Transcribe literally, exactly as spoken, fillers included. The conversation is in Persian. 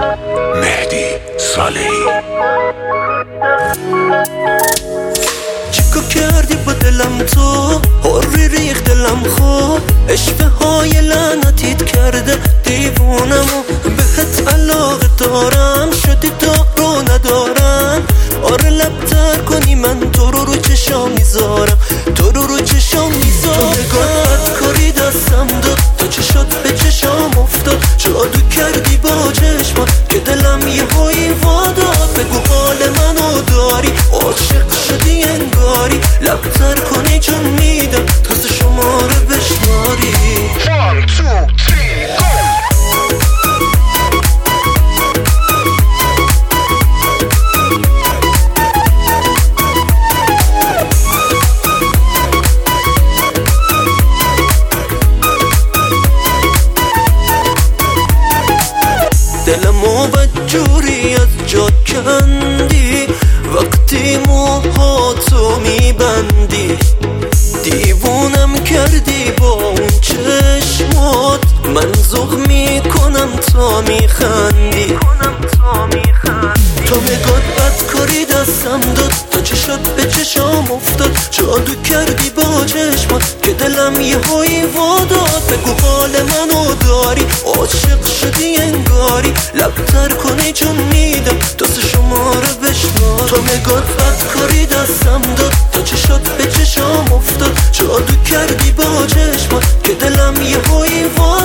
مهدی صالحی. چیکار کردی با دلم تو؟ هوری ریخت دلم خوب، اشوه های لعنتیت کرده دیوونمو. بهت علاقه دارم، شدی دارو ندارم. آره لبتر کنی من تو رو رو چشام میذارم، تو رو رو چشام میذارم. تو نگاهت کاری دستم داد، تا چشات به چشام افتاد. جادو کردی با چشمات که دلم یه هایی واداد. بگو حال منو داری، عاشق شدی انگاری. لبتر کنی چون میدم تازه شماره بشماری. One, two, three, go! دلمو بدجوری از جا کندی، وقتی موهاتو میبندی. دیوونم کردی با اون چشمات، من ذوق میکنم تا میخندی. تو نگات بدکاری دستم داد، تا چشات به چشام افتاد. جادو کردی با چشمات که دلم یه هایی واداد. بگو حال منو داری، عاشق شدی انگاری. لبتر کنی چون میدم دست شماره بشمار. تو نگات بدکاری دستم داد، تا چشات به چشام افتاد. جادو کردی با چشمات که دلم یه هایی واداد.